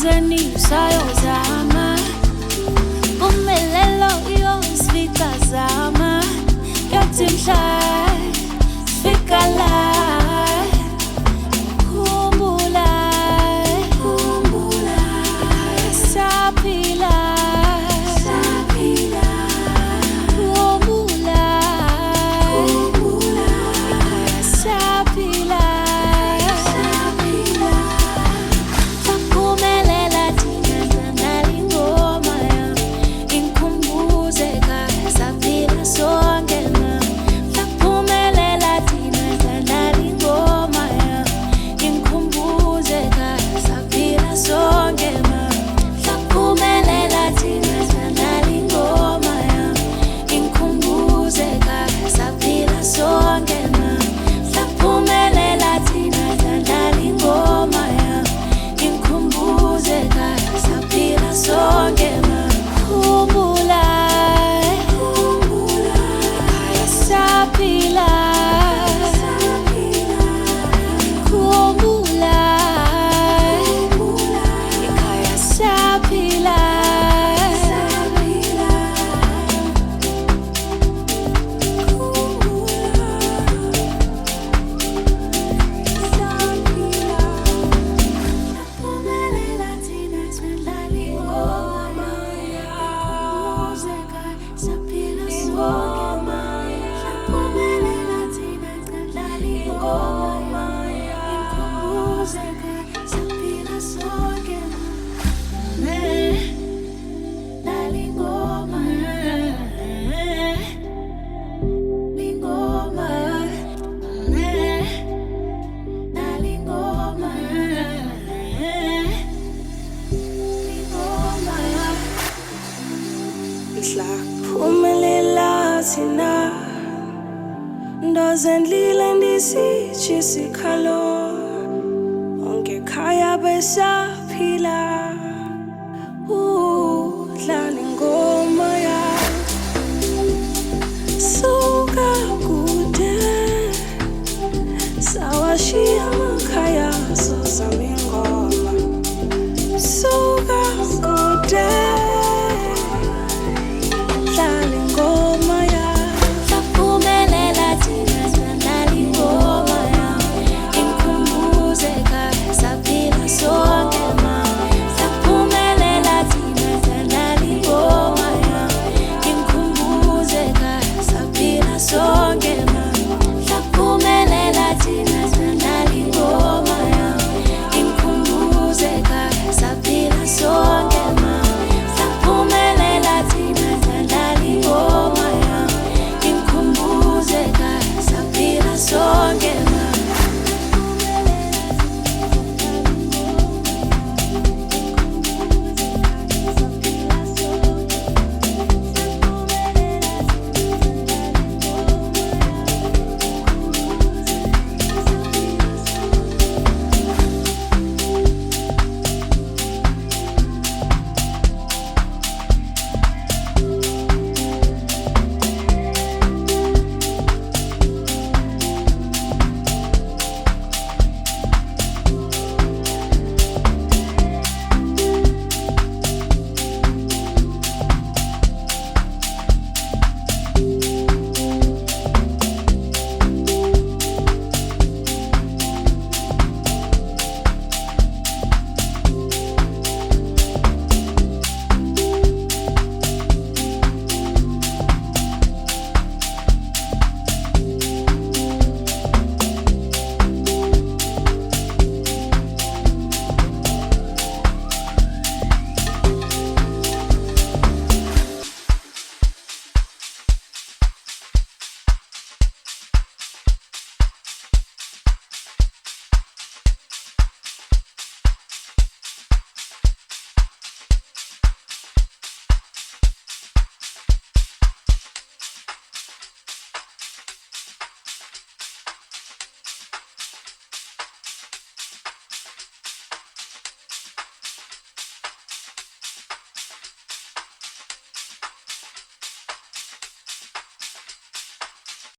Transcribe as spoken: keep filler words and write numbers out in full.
Emazweni sayozama, ummelelo iyosifika zama. Yathi mhla sifika la, khumbula, khumbula, saphila, saphila, khumbula, khumbula, saphila, saphila. Saphumelela thina nali ngoma yam, ingikhumbuze ekhaya saphila sonke ma. Saphumelela thina nali ngoma yam, ingikhumbuze ekhaya saphila sonke ma. Saphumelela thina nali ngoma yam, ingikhumbuze ekhaya saphila sonke ma. Saphumelela thina nali ngoma yam, ingikhumbuze ekhaya saphila sonke ma. Khumbula, khumbula, ekhaya saphila, khumbula, ekhaya saphila. Saphumelela thina nali ngoma yam, saphila sonke ma. Saphumelela thina nali ngoma yam, saphila sonke ma. Nali ngoma, lingoma, nali ngoma, lingoma. Mhla phumelela thina, ndoze ndlile ndisitsho isikhalo, onke ekhaya besaphila. Udlala ingoma.